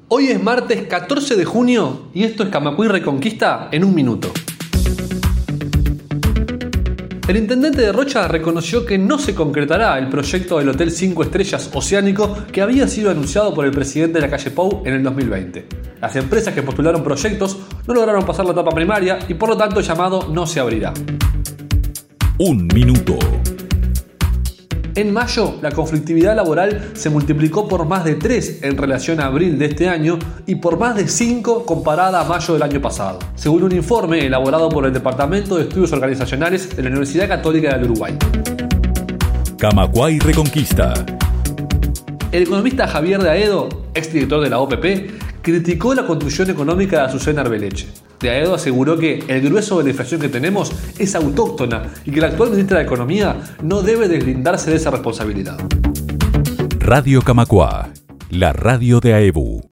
Hoy es martes 14 de junio y esto es Camacuay Reconquista en un minuto. El intendente de Rocha reconoció que no se concretará el proyecto del Hotel 5 Estrellas Oceánico que había sido anunciado por el presidente de la calle Pou en el 2020. Las empresas que postularon proyectos no lograron pasar la etapa primaria y por lo tanto el llamado no se abrirá. Un minuto. En mayo, la conflictividad laboral se multiplicó por más de 3 en relación a abril de este año y por más de 5 comparada a mayo del año pasado, según un informe elaborado por el Departamento de Estudios Organizacionales de la Universidad Católica del Uruguay. Camacuay Reconquista. El economista Javier de Aedo, exdirector de la OPP, criticó la construcción económica de Azucena Arbeleche. De Aedo aseguró que el grueso de la inflación que tenemos es autóctona y que la actual ministra de Economía no debe deslindarse de esa responsabilidad. Radio Camacuá, la radio de AEBU.